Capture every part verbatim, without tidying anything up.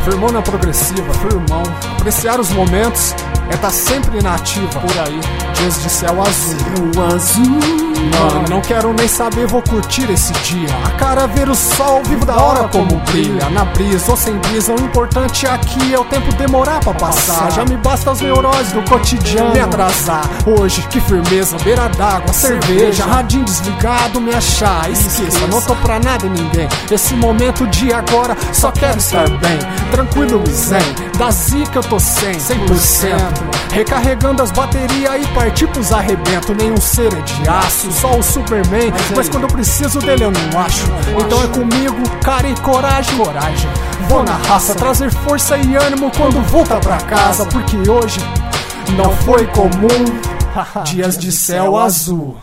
Firmou na progressiva, firmão. Apreciar os momentos é tá sempre na ativa. Por aí, dias de céu azul. Céu azul. Mano, não quero nem saber, vou curtir esse dia. A cara ver o sol, vivo da hora como brilha. Na brisa ou sem brisa, o importante aqui é o tempo demorar pra passar. Já me basta os neuroses do cotidiano me atrasar. Hoje, que firmeza, beira d'água, cerveja, radinho desligado, me achar. Esqueça, não tô pra nada e ninguém. Esse momento de agora, só quero estar bem. Tranquilo e zen, da zica eu tô sem, cem por cento. Recarregando as baterias e partir pros arrebentos. Nenhum ser é de aço, só o Superman, mas, mas quando eu preciso dele eu não acho. Então é comigo, cara e coragem, coragem. Vou na raça, trazer força e ânimo quando voltar pra casa. Porque hoje não foi comum. Dias de céu azul.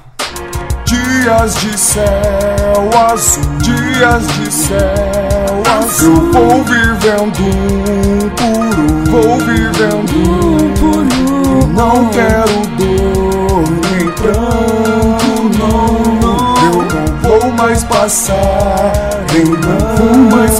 Dias de céu azul, dias de céu azul. Eu vou vivendo um por um, vou vivendo um por um. Não quero dor nem pranto, não, não. Eu não vou mais passar, nem não vou mais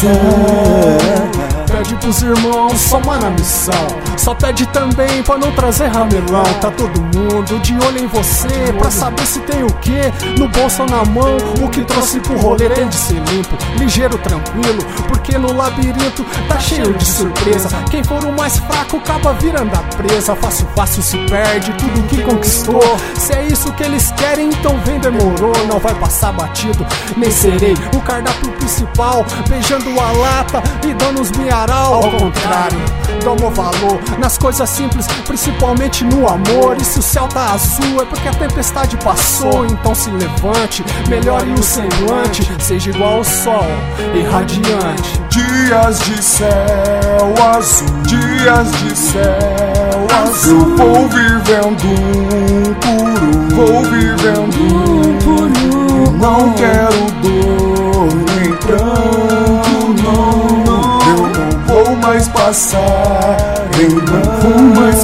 passar. Pede pros irmãos, só na missão. Só pede também pra não trazer ramelão. Tá todo mundo de olho em você, pra saber se tem o que no bolso ou na mão. O que trouxe pro rolê tem de ser limpo, ligeiro, tranquilo, porque no labirinto tá cheio de surpresa. Quem for o mais fraco acaba virando a presa. Fácil, fácil se perde tudo que conquistou. Se é isso que eles querem, então vem, demorou. Não vai passar batido, nem serei o cardápio principal, beijando a lata e dando os miaral. Ao contrário, dou meu valor nas coisas simples, principalmente no amor. E se o céu tá azul é porque a tempestade passou. Então se levante, melhore o semblante, seja igual ao sol e radiante. Dias de céu azul, dias de céu azul. Eu vou vivendo um por um, vou vivendo um por um. Não quero dor nem pranto, não, não. Eu não vou mais passar, nem não vou mais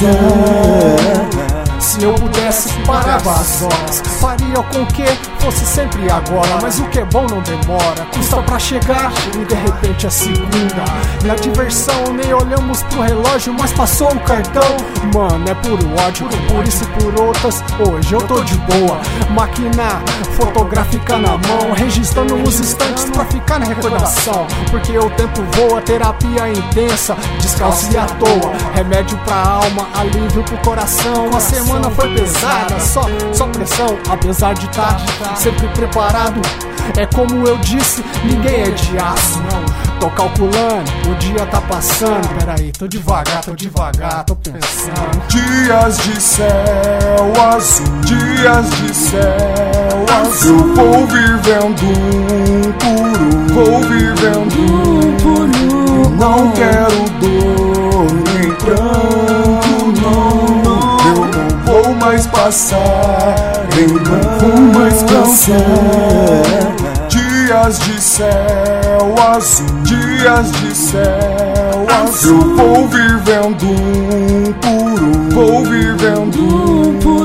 passar. Se eu pudesse, parava as horas, faria com que fosse sempre agora. Mas o que é bom não demora, custa pra chegar e de repente é segunda. Na diversão nem olhamos pro relógio, mas passou o cartão. Mano, é puro ódio, por isso e por outras, hoje eu tô de boa. Máquina fotográfica na mão, registrando os instantes pra ficar na recordação. Porque o tempo voa, terapia intensa, descalço e à toa. Remédio pra alma, alívio pro coração. A semana foi pesada, só, só pressão. Apesar de estar sempre preparado, é como eu disse, ninguém é de aço. Tô calculando, o dia tá passando. Peraí, tô devagar, tô devagar, tô pensando. Dias de céu azul, dias de céu azul. Eu vou vivendo um por um, vou vivendo um por um. Não quero dor nem pranto, não, não. Eu não vou mais passar, nem não vou mais passar. Dias de céu azul, dias de céu azul. Eu vou vivendo um por um, vou vivendo um por um.